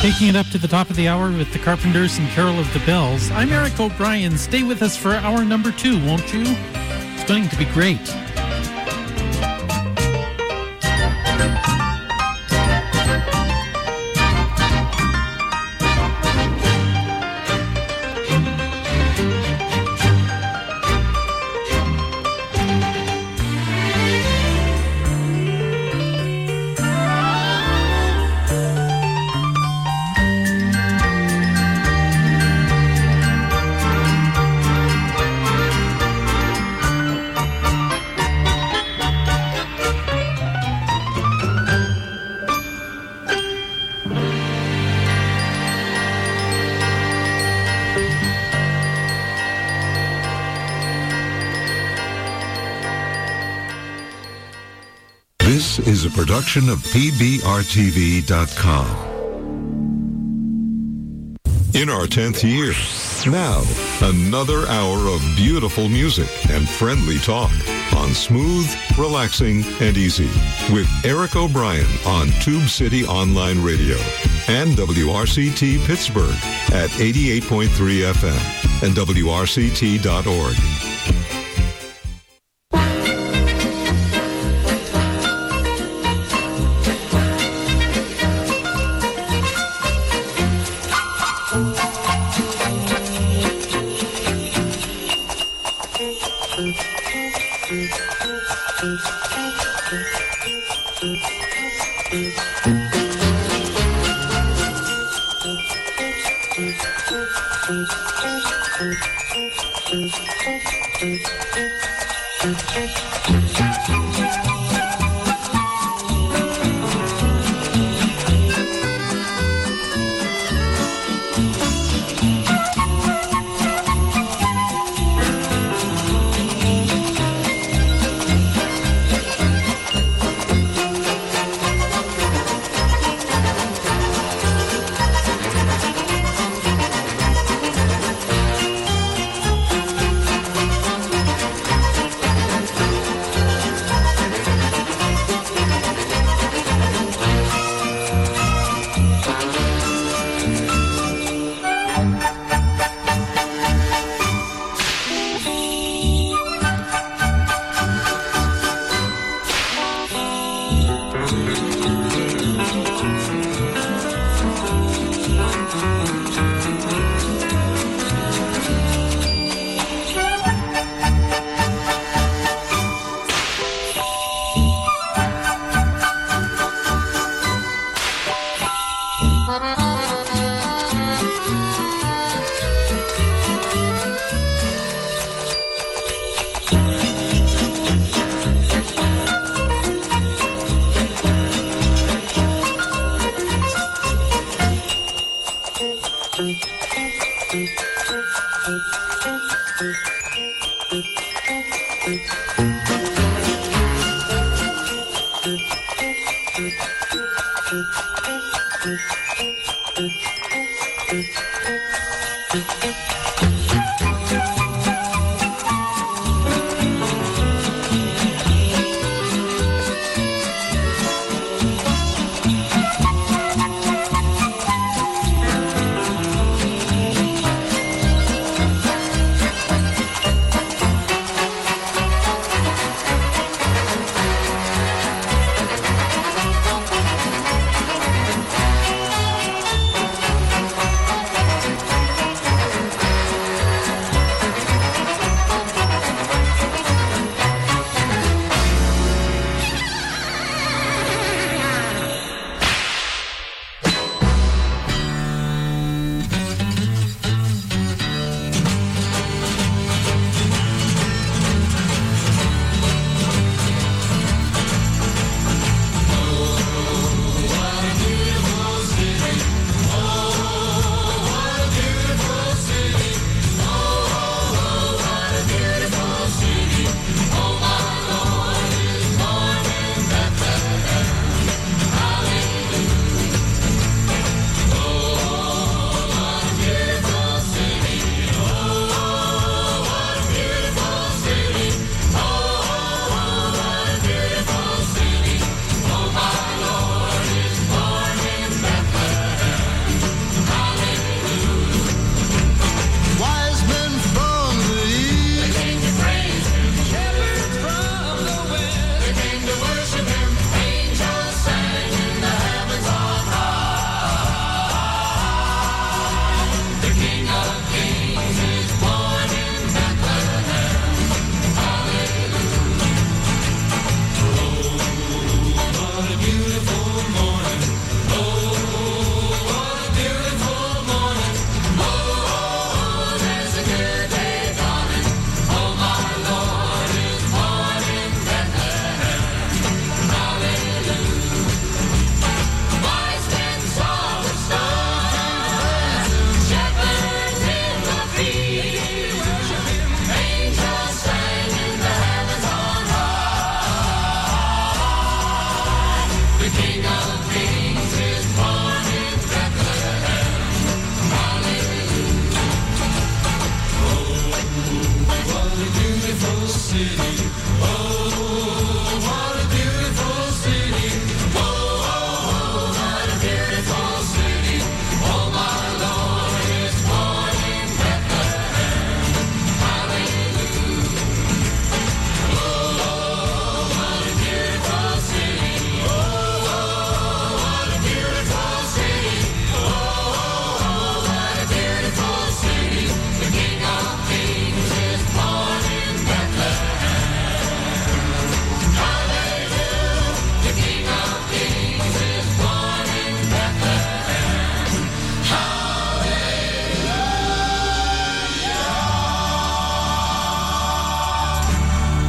Taking it up to the top of the hour with the Carpenters and Carol of the Bells. I'm Eric O'Brien. Stay with us for hour number 2, won't you? It's going to be great. This is a production of PBRTV.com. In our 10th year, now, another hour of beautiful music and friendly talk on Smooth, Relaxing, and Easy with Eric O'Brien on Tube City Online Radio and WRCT Pittsburgh at 88.3 FM and WRCT.org.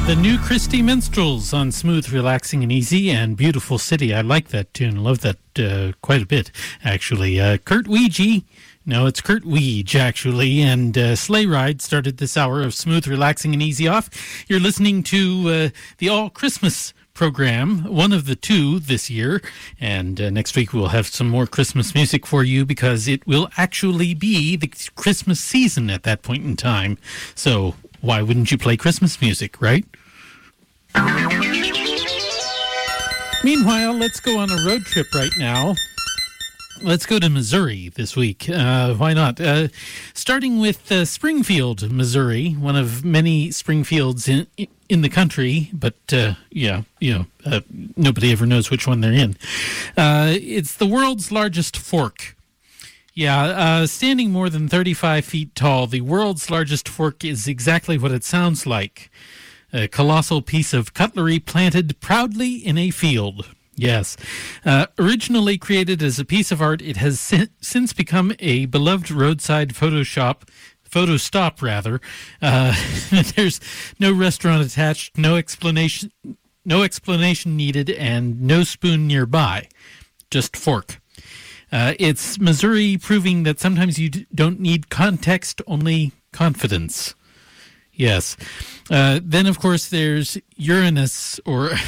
The New Christie Minstrels on Smooth, Relaxing, and Easy, and Beautiful City. I like that tune. Love that quite a bit, actually. Kurt Weege. No, it's Kurt Weege, actually. And Sleigh Ride started this hour of Smooth, Relaxing, and Easy off. You're listening to the All Christmas program, one of the two this year. And next week we'll have some more Christmas music for you because it will actually be the Christmas season at that point in time. So why wouldn't you play Christmas music, right? Meanwhile, let's go on a road trip right now. Let's go to Missouri this week. Why not? Starting with Springfield, Missouri, one of many Springfields in the country, but nobody ever knows which one they're in. It's the world's largest fork. Yeah, standing more than 35 feet tall, the world's largest fork is exactly what it sounds like. A colossal piece of cutlery planted proudly in a field. Yes. Originally created as a piece of art, it has since become a beloved roadside photo stop. There's no restaurant attached, no explanation needed, and no spoon nearby. Just fork. It's Missouri proving that sometimes you don't need context, only confidence. Yes. Then, of course, there's Uranus,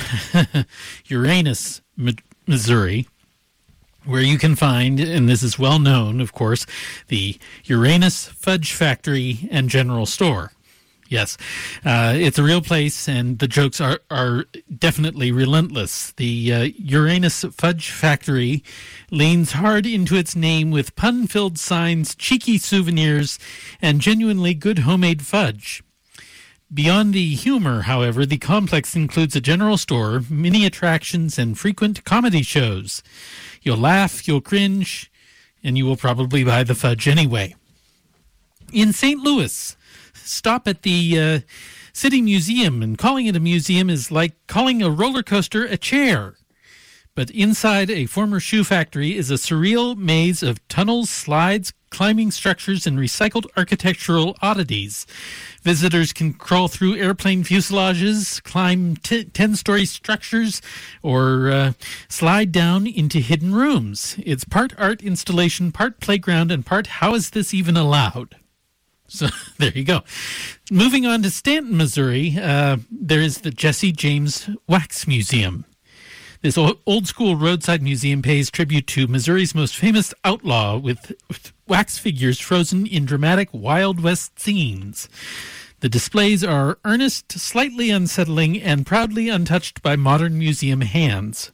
Missouri, where you can find, and this is well known, of course, the Uranus Fudge Factory and General Store. Yes, it's a real place, and the jokes are definitely relentless. The Uranus Fudge Factory leans hard into its name with pun-filled signs, cheeky souvenirs, and genuinely good homemade fudge. Beyond the humor, however, the complex includes a general store, many attractions, and frequent comedy shows. You'll laugh, you'll cringe, and you will probably buy the fudge anyway. In St. Louis, stop at the City Museum, and calling it a museum is like calling a roller coaster a chair. But inside a former shoe factory is a surreal maze of tunnels, slides, climbing structures, and recycled architectural oddities. Visitors can crawl through airplane fuselages, climb 10-story structures, or slide down into hidden rooms. It's part art installation, part playground, and part how is this even allowed? So there you go. Moving on to Stanton, Missouri, there is the Jesse James Wax Museum. This old-school roadside museum pays tribute to Missouri's most famous outlaw with wax figures frozen in dramatic Wild West scenes. The displays are earnest, slightly unsettling, and proudly untouched by modern museum hands.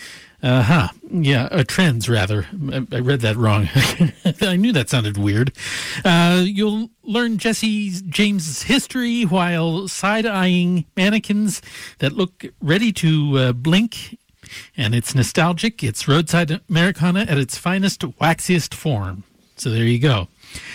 Trends, rather. I read that wrong. I knew that sounded weird. You'll learn Jesse James's history while side-eyeing mannequins that look ready to blink. And it's nostalgic. It's roadside Americana at its finest, waxiest form. So there you go.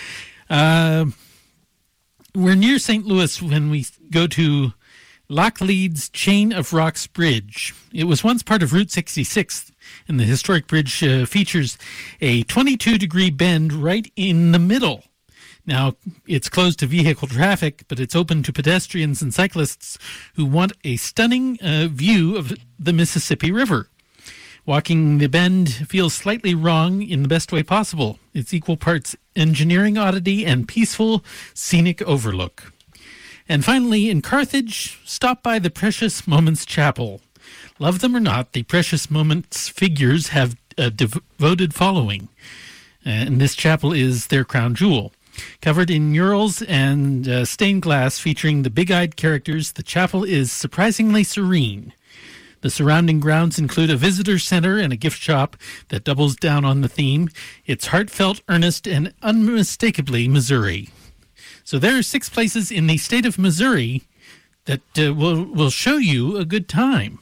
We're near St. Louis when we go to Lockleed's Chain of Rocks Bridge. It was once part of Route 66, and the historic bridge features a 22-degree bend right in the middle. Now, it's closed to vehicle traffic, but it's open to pedestrians and cyclists who want a stunning view of the Mississippi River. Walking the bend feels slightly wrong in the best way possible. It's equal parts engineering oddity and peaceful, scenic overlook. And finally, in Carthage, stop by the Precious Moments Chapel. Love them or not, the Precious Moments figures have a devoted following. And this chapel is their crown jewel. Covered in murals and stained glass featuring the big-eyed characters, the chapel is surprisingly serene. The surrounding grounds include a visitor center and a gift shop that doubles down on the theme. It's heartfelt, earnest, and unmistakably Missouri. So there are 6 places in the state of Missouri that will show you a good time.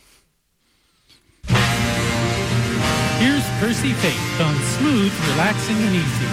Here's Percy Faith on Smooth, Relaxing, and Easy.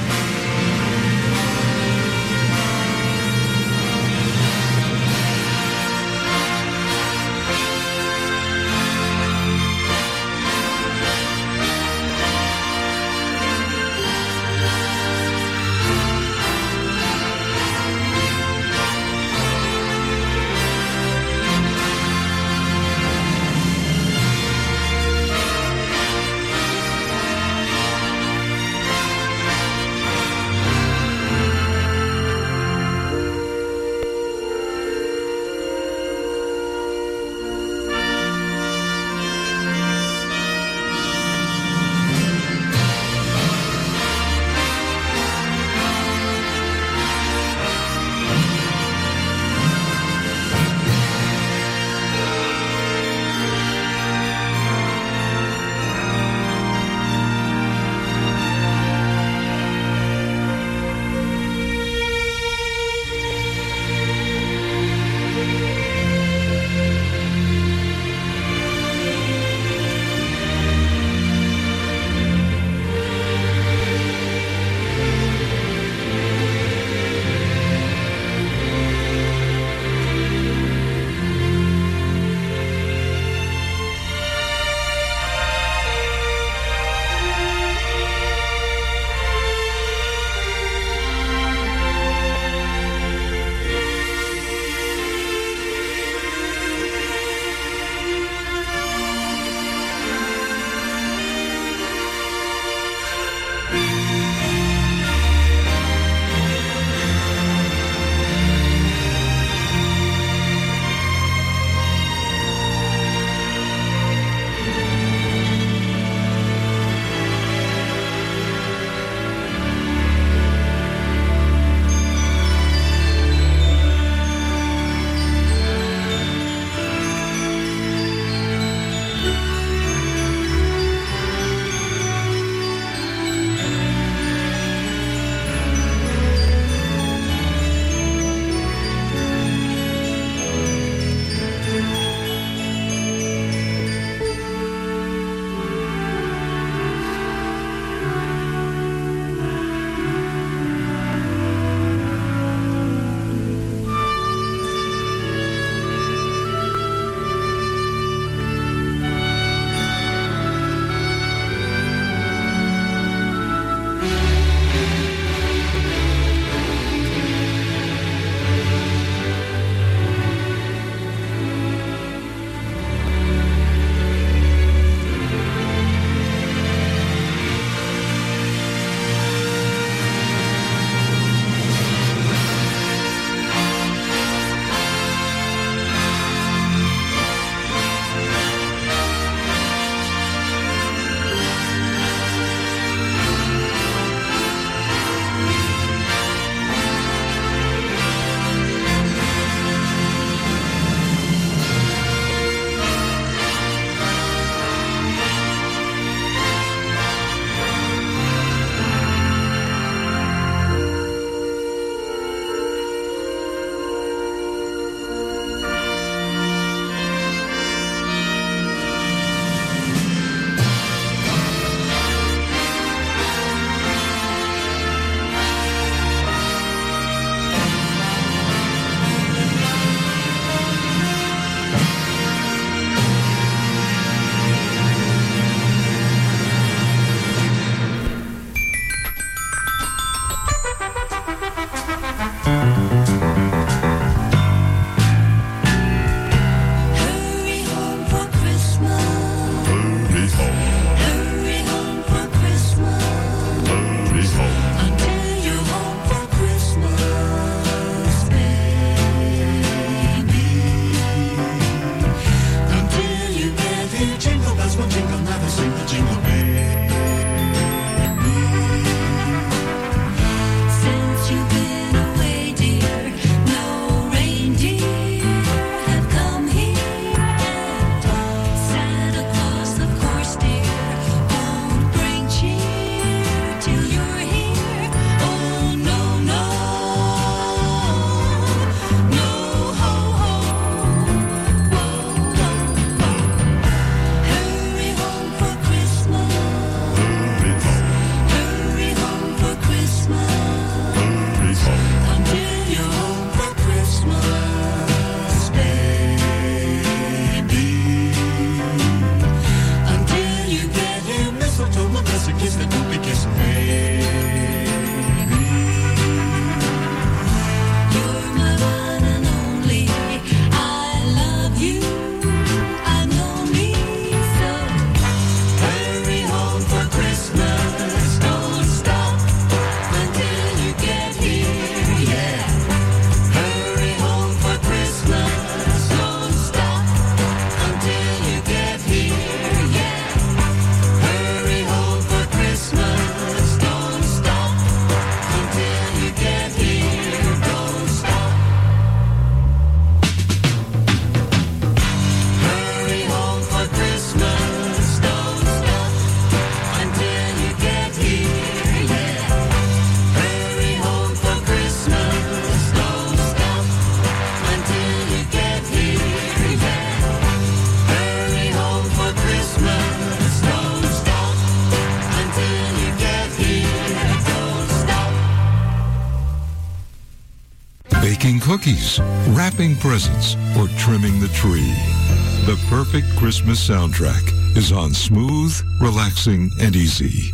cookies, wrapping presents, or trimming the tree. The perfect Christmas soundtrack is on Smooth, Relaxing, and Easy.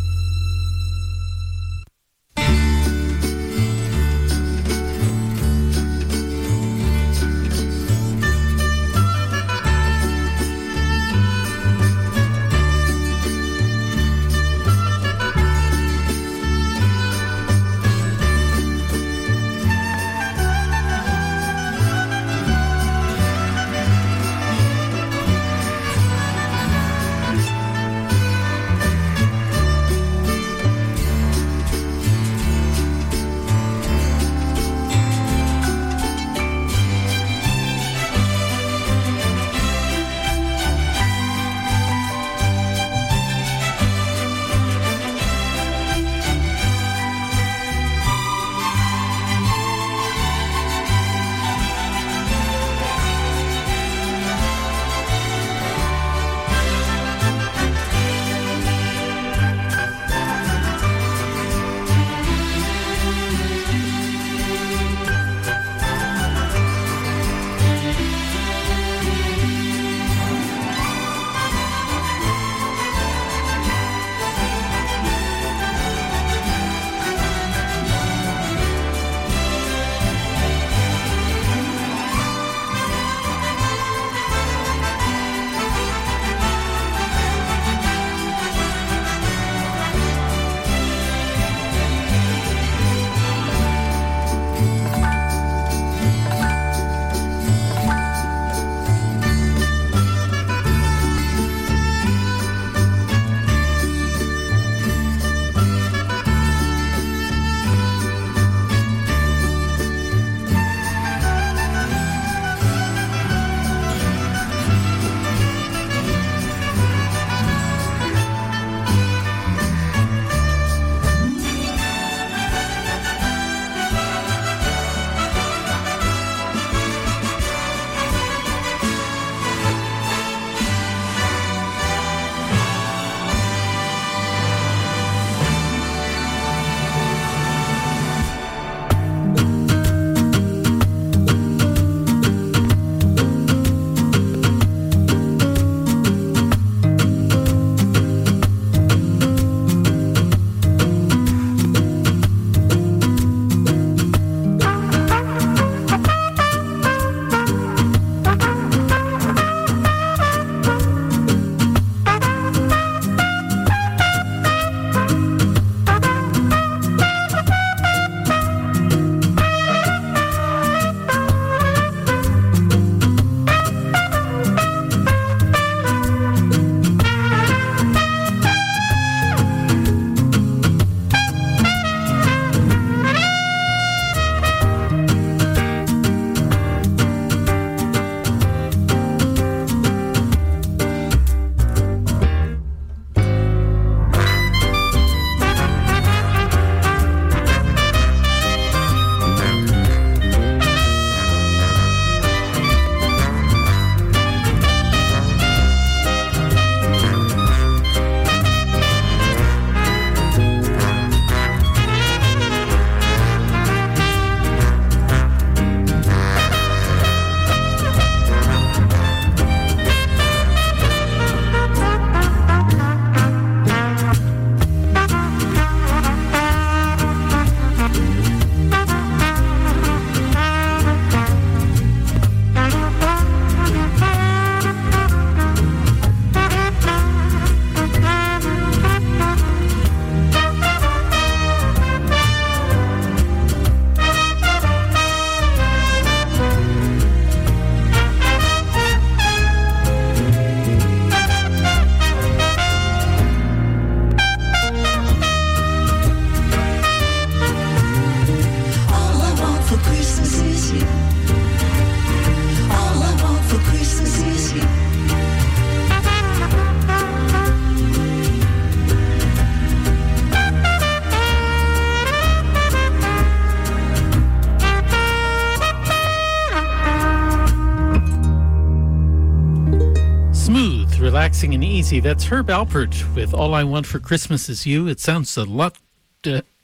Relaxing and Easy. That's Herb Alpert with All I Want for Christmas Is You. It sounds a lot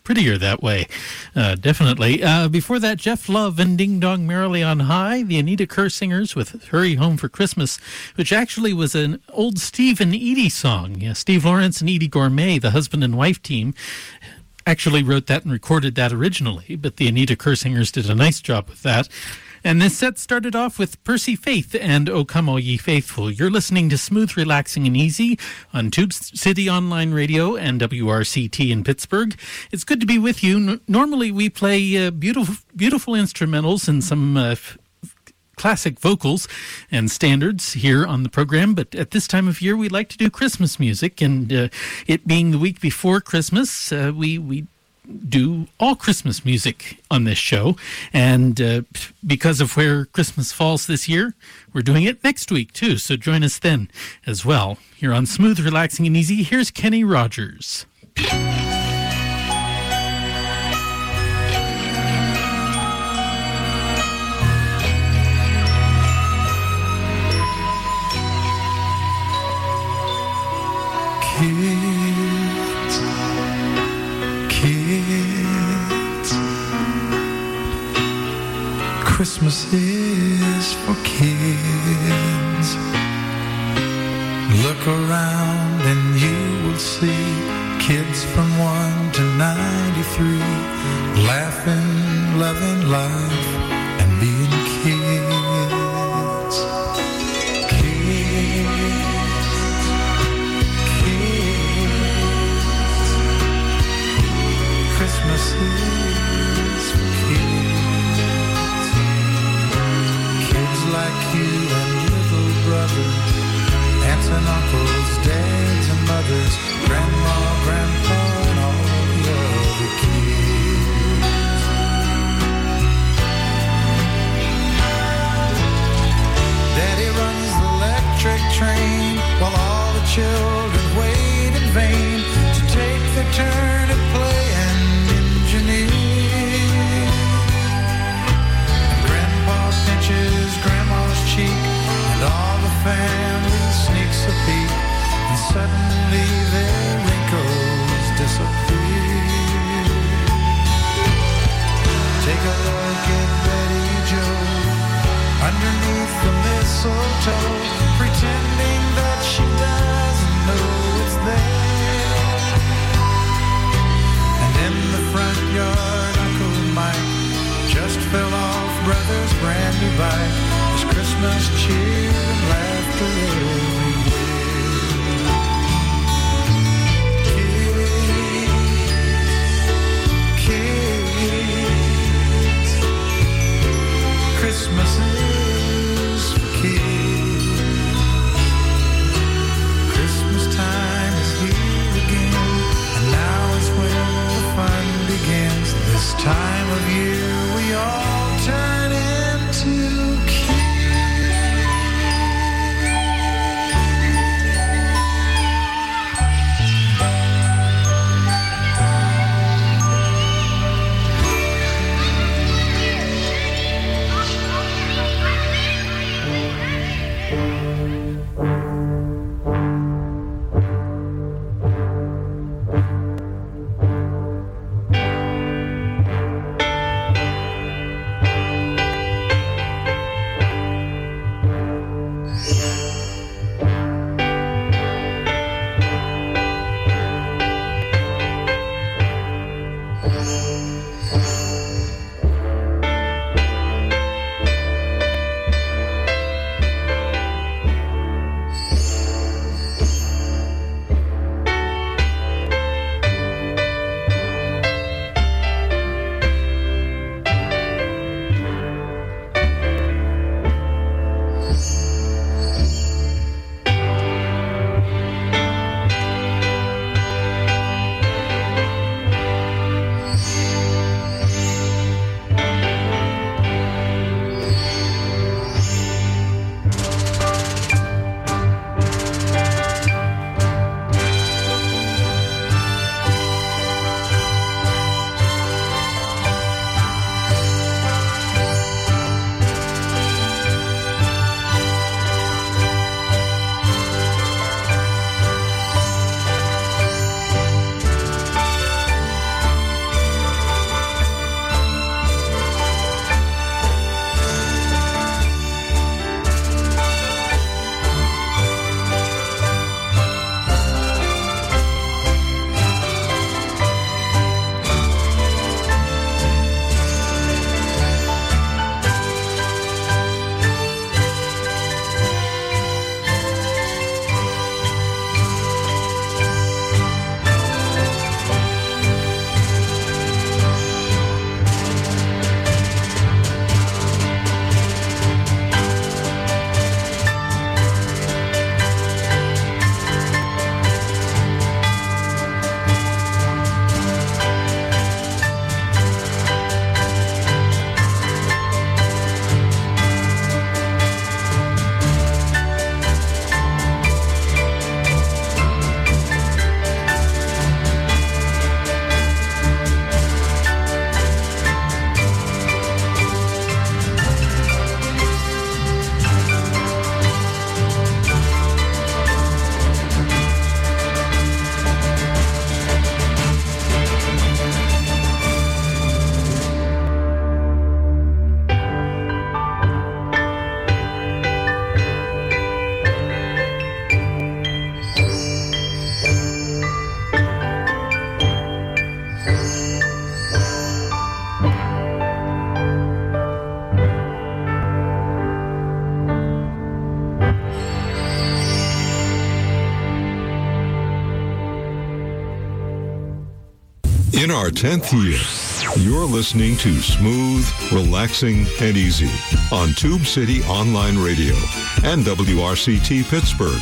prettier that way. Definitely. Before that, Jeff Love and Ding Dong Merrily on High, the Anita Kerr Singers with Hurry Home for Christmas, which actually was an old Steve and Edie song. Yeah, Steve Lawrence and Edie Gourmet, the husband and wife team, actually wrote that and recorded that originally, but the Anita Kerr Singers did a nice job with that. And this set started off with Percy Faith and O Come All Ye Faithful. You're listening to Smooth, Relaxing, and Easy on Tube City Online Radio and WRCT in Pittsburgh. It's good to be with you. Normally we play beautiful instrumentals and some classic vocals and standards here on the program, but at this time of year we like to do Christmas music, and it being the week before Christmas, we do all Christmas music on this show, and because of where Christmas falls this year, we're doing it next week too, so join us then as well. Here on Smooth, Relaxing, and Easy, here's Kenny Rogers. Kids, Christmas is for kids. Look around and you will see kids from 1 to 93, laughing, loving life, and being kids. Christmas is for kids. Kids like you and little brothers, aunts and uncles, dads and mothers, grandma, grandpa, and all the other kids. Daddy runs the electric train while all the children wait in vain to take their turn at playing engineer. And Grandpa pinches Grandma's cheek, and all the family sneaks a peek, and suddenly their wrinkles disappear. Take a look at Betty Joe underneath the mistletoe, pretending that she doesn't know it's there. And in the front yard, Uncle Mike just fell off Brother's brand new bike. There's Christmas cheer and laughter everywhere. Kids, Christmas is for kids. Christmas time is here again, and now is when the fun begins. This time of year we all turn into kids. In our 10th year, you're listening to Smooth, Relaxing, and Easy on Tube City Online Radio and WRCT Pittsburgh.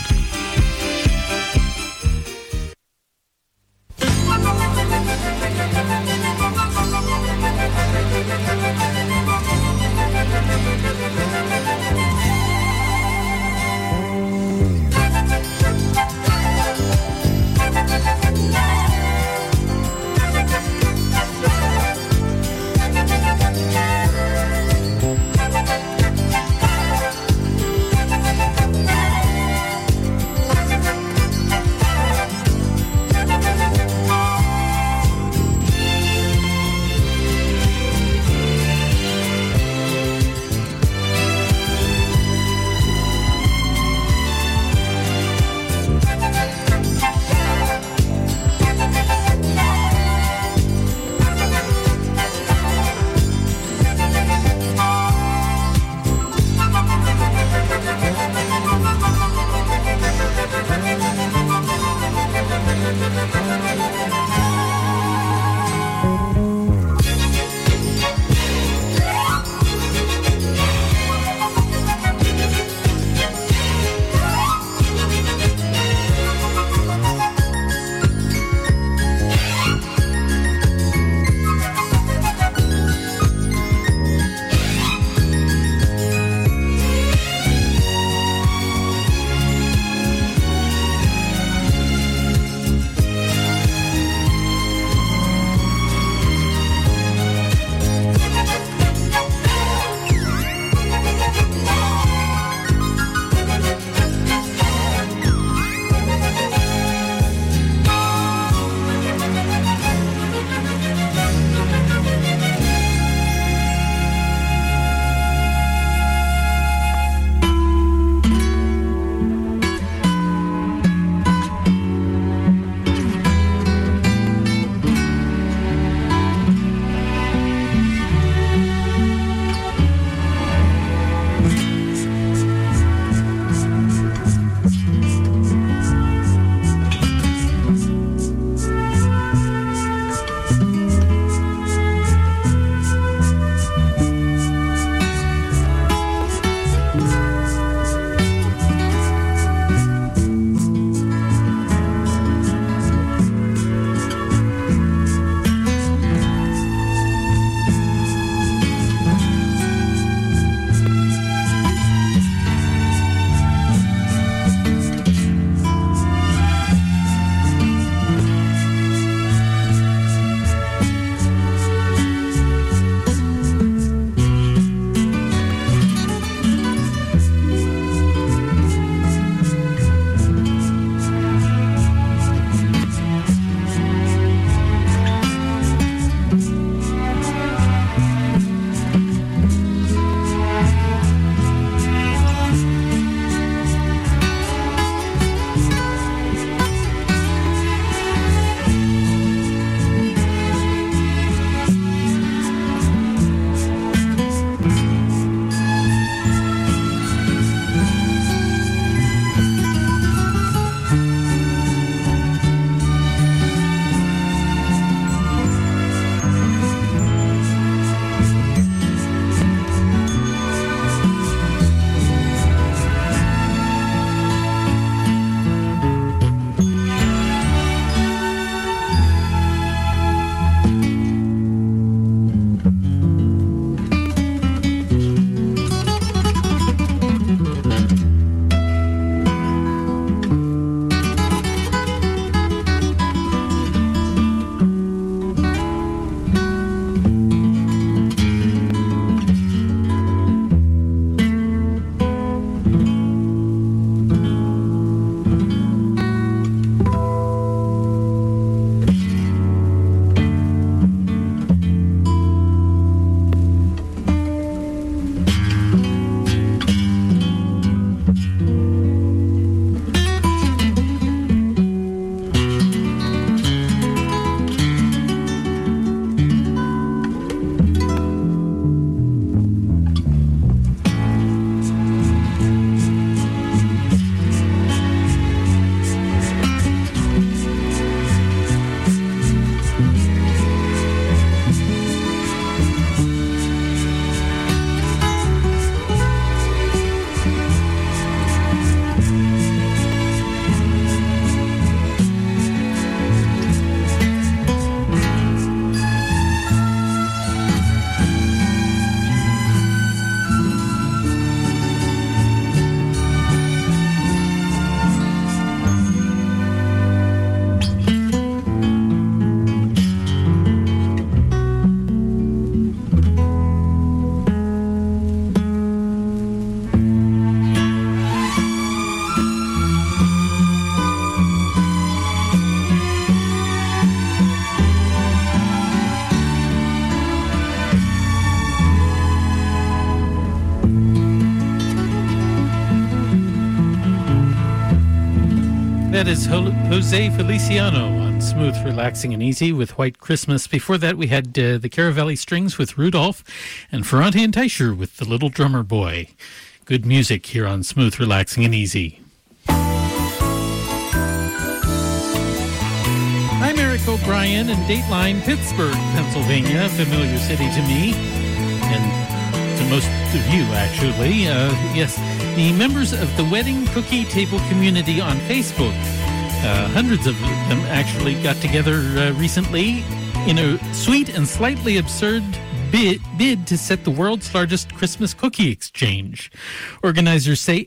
That is Jose Feliciano on Smooth, Relaxing, and Easy with White Christmas. Before that, we had the Caravelli Strings with Rudolph and Ferrante and Teicher with The Little Drummer Boy. Good music here on Smooth, Relaxing, and Easy. I'm Eric O'Brien in Dateline, Pittsburgh, Pennsylvania, a familiar city to me, and to most of you, actually. Yes, the members of the Wedding Cookie Table community on Facebook, hundreds of them actually got together recently in a sweet and slightly absurd bid to set the world's largest Christmas cookie exchange. Organizers say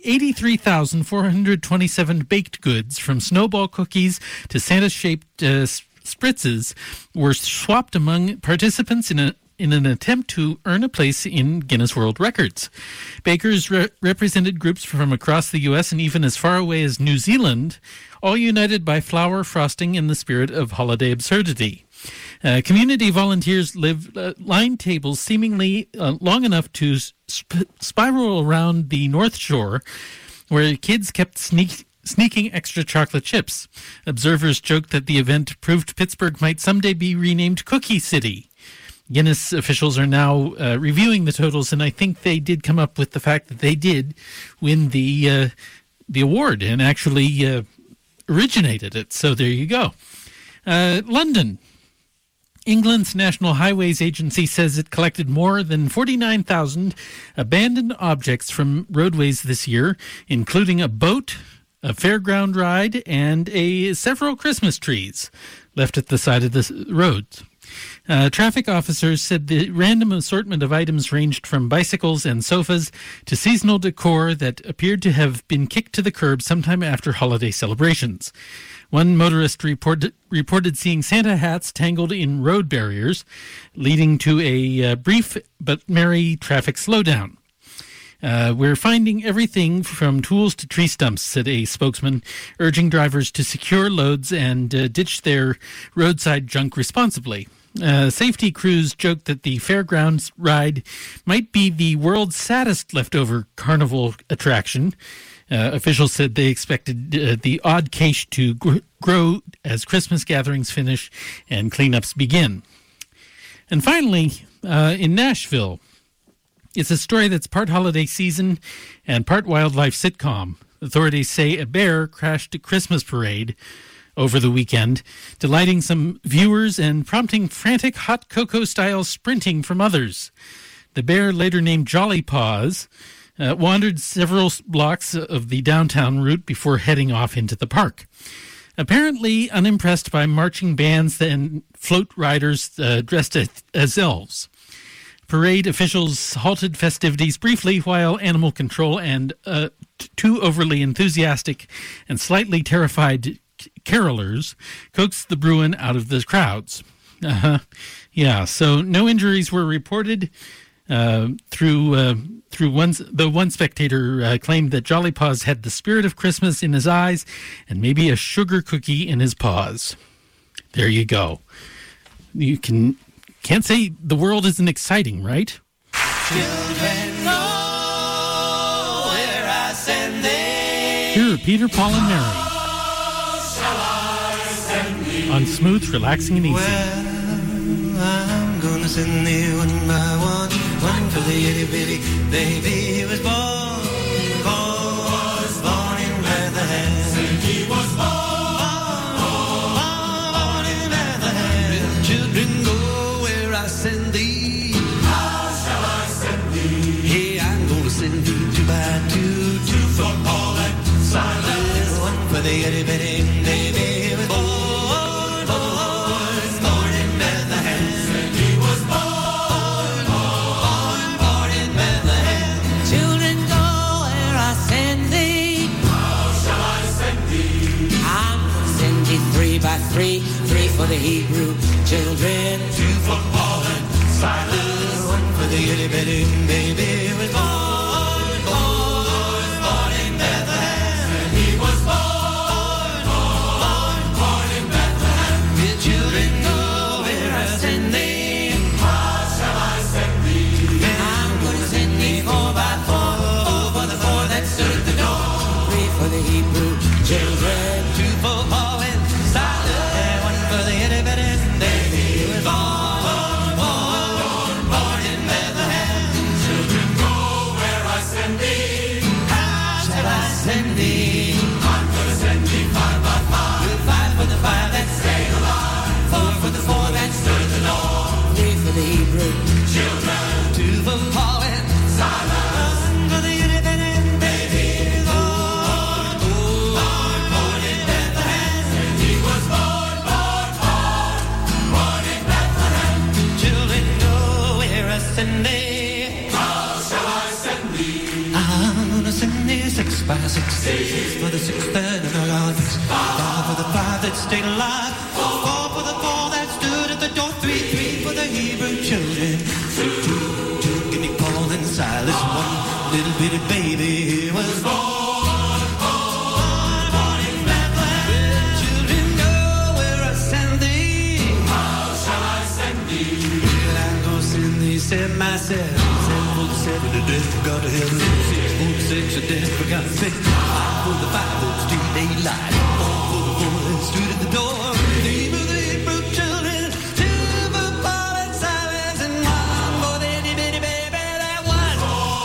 83,427 baked goods, from snowball cookies to Santa-shaped spritzes, were swapped among participants in an attempt to earn a place in Guinness World Records. Bakers represented groups from across the U.S. and even as far away as New Zealand, all united by flower frosting in the spirit of holiday absurdity. Community volunteers lined tables seemingly long enough to spiral around the North Shore, where kids kept sneaking extra chocolate chips. Observers joked that the event proved Pittsburgh might someday be renamed Cookie City. Guinness officials are now reviewing the totals, and I think they did come up with the fact that they did win the award and actually originated it. So there you go. London. England's National Highways Agency says it collected more than 49,000 abandoned objects from roadways this year, including a boat, a fairground ride, and several Christmas trees left at the side of the roads. Traffic officers said the random assortment of items ranged from bicycles and sofas to seasonal decor that appeared to have been kicked to the curb sometime after holiday celebrations. One motorist reported seeing Santa hats tangled in road barriers, leading to a brief but merry traffic slowdown. We're finding everything from tools to tree stumps, said a spokesman, urging drivers to secure loads and ditch their roadside junk responsibly. Safety crews joked that the fairgrounds ride might be the world's saddest leftover carnival attraction. Officials said they expected the odd cache to grow as Christmas gatherings finish and cleanups begin. And finally, in Nashville, it's a story that's part holiday season and part wildlife sitcom. Authorities say a bear crashed a Christmas parade over the weekend, delighting some viewers and prompting frantic hot cocoa-style sprinting from others. The bear, later named Jolly Paws, wandered several blocks of the downtown route before heading off into the park. Apparently unimpressed by marching bands and float riders dressed as elves. Parade officials halted festivities briefly while animal control and two overly enthusiastic and slightly terrified carolers coaxed the Bruin out of the crowds. Yeah, so no injuries were reported. One spectator claimed that Jolly Paws had the spirit of Christmas in his eyes and maybe a sugar cookie in his paws. There you go. You can't say the world isn't exciting, right? Children know where I send thee. Here are Peter, Paul, and Mary on Smooth, Relaxing, and Easy. Well, I'm gonna send thee one by one for the itty bitty baby. He was born in Bethlehem. He was born in Bethlehem. Children, go where I send thee. How shall I send thee? Hey, I'm gonna send thee 2 by 2 for Paul and Silas. One for the itty bitty baby. He was born in Bethlehem. He was born in Bethlehem. Children, go where I send thee. How shall I send thee? I'm gonna send thee 3 by 3 for the Hebrew children. 2 for Paul and Silas. 1 for the itty bitty baby. He was born in Bethlehem. He was born in Bethlehem. Your children, go where I send thee. How shall I send thee? I'm gonna send thee 4 by 4 for the 4 that stood at the door. 3 for the Hebrew children. Two for Paul and Silas, and one for the itty bitty baby. He was born in Bethlehem. Children, go where I send thee. How shall I send thee? I'm gonna send thee 5 by 5. 5 for the 5 that stayed alive. 4 for the 4 that stood at the door. 3 for the Hebrew children. 2 for Paul and Silas. 1 for the itty bitty baby. Born in Bethlehem. And he was born in Bethlehem. Children, go where I send thee. How shall I send thee? I'm gonna send thee 6 by 6. 6 for the 6 that never got fixed. 5 for the 5 that stayed alive. 4 for the 4 that stood at the door. 3 for the Hebrew children. 2, give me Paul and Silas. 1 little bitty baby. He was born in Bethlehem. Children, go where I send thee. How shall I send thee? Well, I'm gonna send thee 7 by 7. 7 for the 7 that death forgot to heaven. 6 for the 6 that death forgot to fix. 5 for the 5 that street daylight. 4 for the 4 that stood at the door. 3 for the Hebrew children. 2 for Paul and Silas, and 1 for the itty bitty baby that was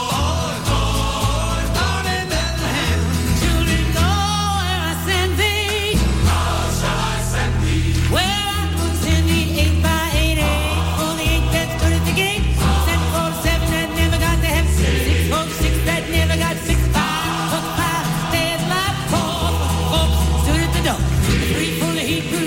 born in Bethlehem. Children, go where I send thee. How shall I send thee? Where I will send thee 8 by 8, 8 for the 8 that stood at the gate. 7 for the 7 that never got to heaven. 6 for the 6 that never got fixed. 5 for the 5 stayed alive. 4 for the 4 stood at the door. 3 for the Hebrew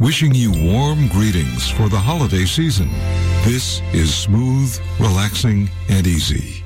wishing you warm greetings for the holiday season. This is Smooth, Relaxing, and Easy.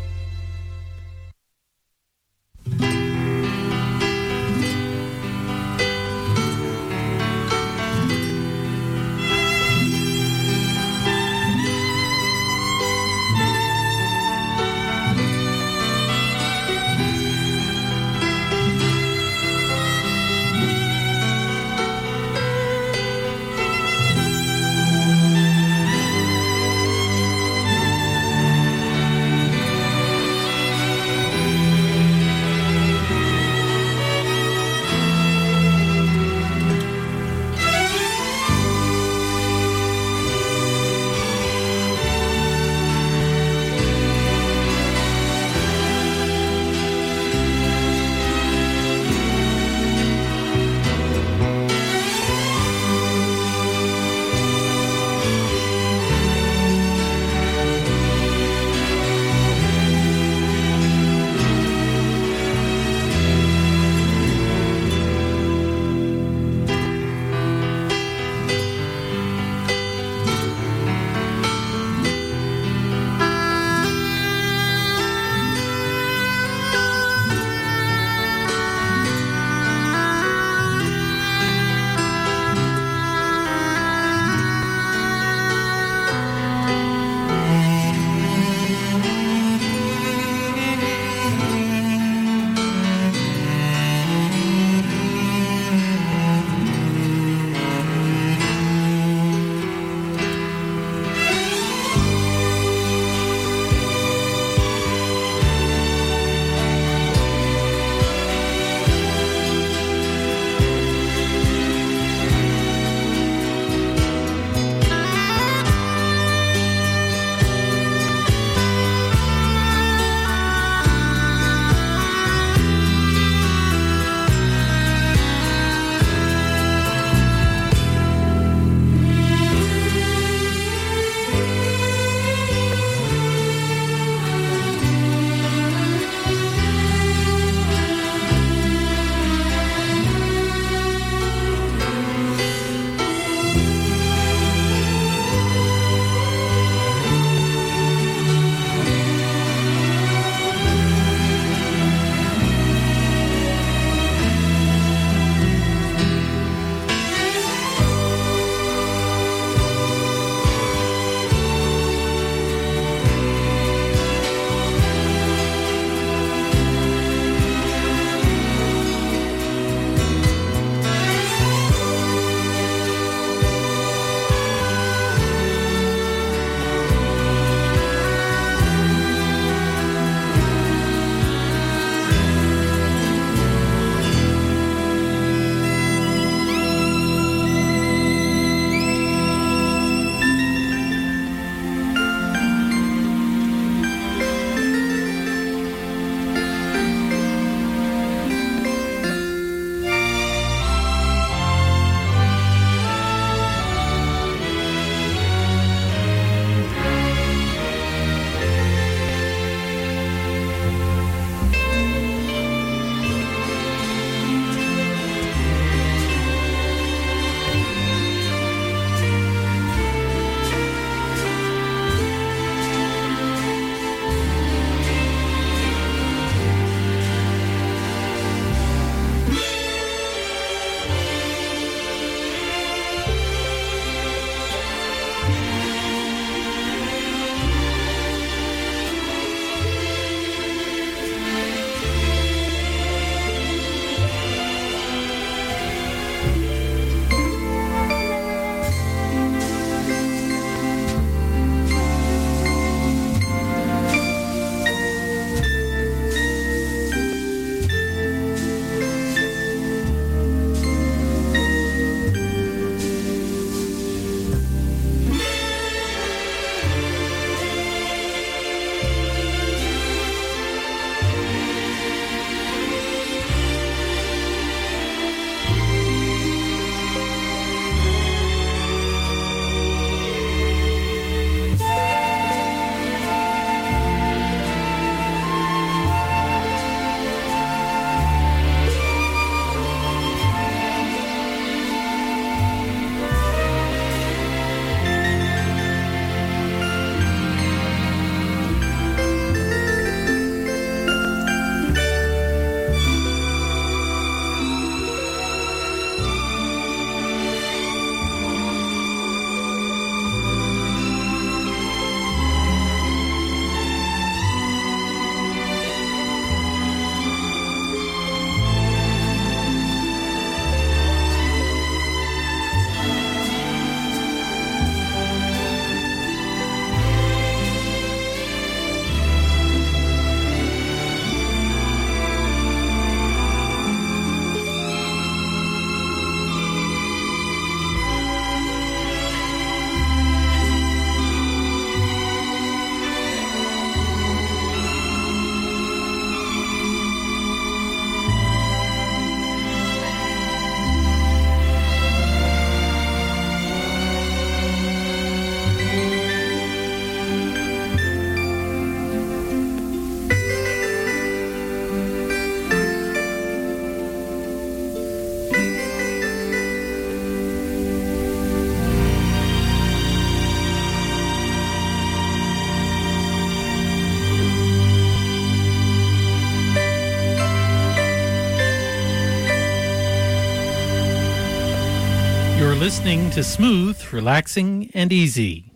You're listening to Smooth, Relaxing, and Easy.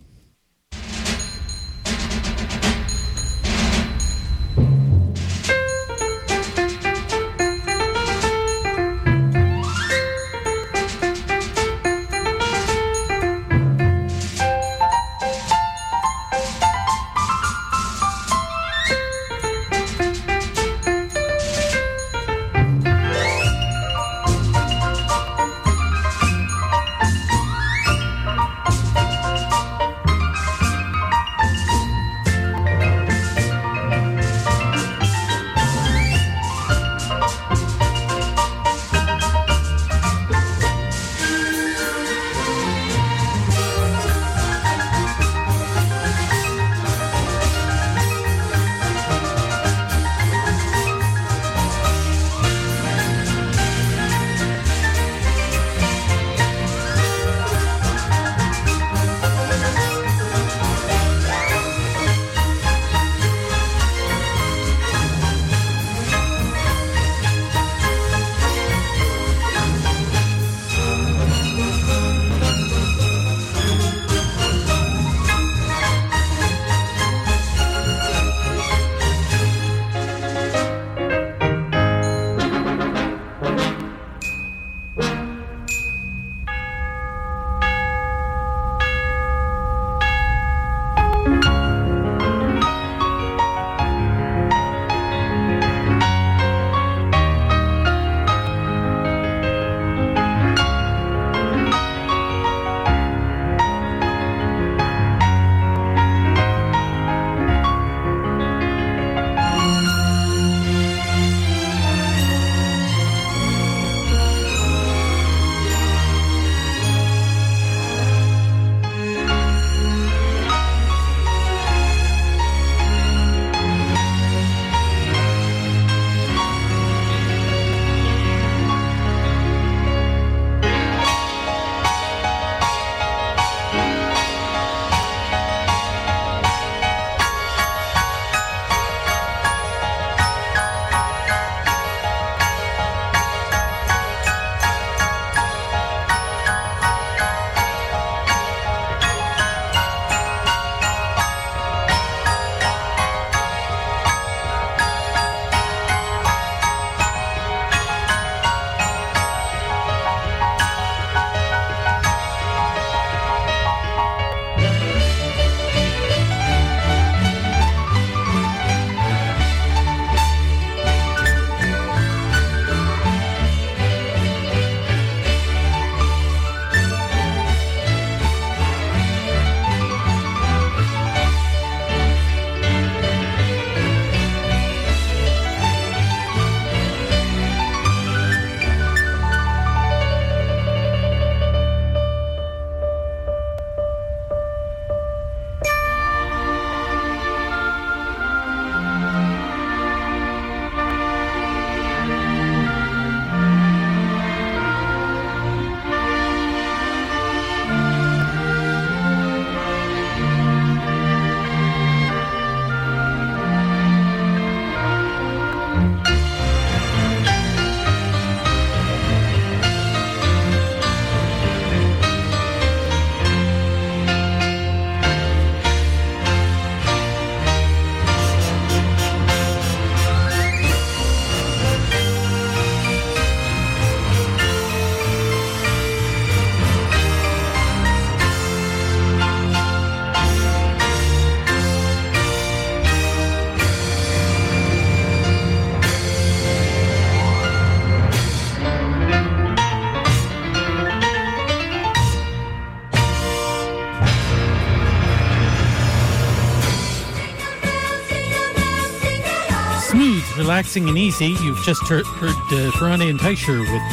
Smooth, relaxing, and easy. You've just heard Ferrante and Teicher with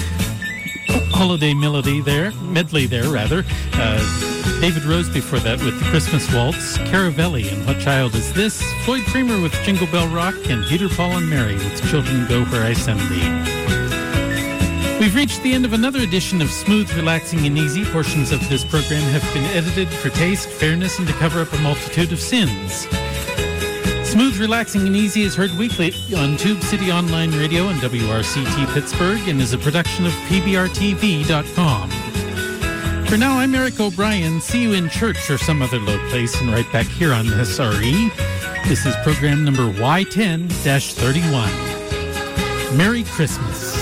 the holiday medley there. David Rose before that with the Christmas Waltz, Caravelli and What Child Is This? Floyd Creamer with Jingle Bell Rock, and Peter, Paul, and Mary with Children Go Where I Send Thee. We've reached the end of another edition of Smooth, Relaxing, and Easy. Portions of this program have been edited for taste, fairness, and to cover up a multitude of sins. Smooth, Relaxing, and Easy is heard weekly on Tube City Online Radio and WRCT Pittsburgh and is a production of PBRTV.com. For now, I'm Eric O'Brien. See you in church or some other low place and right back here on SRE. This is program number Y10-31. Merry Christmas.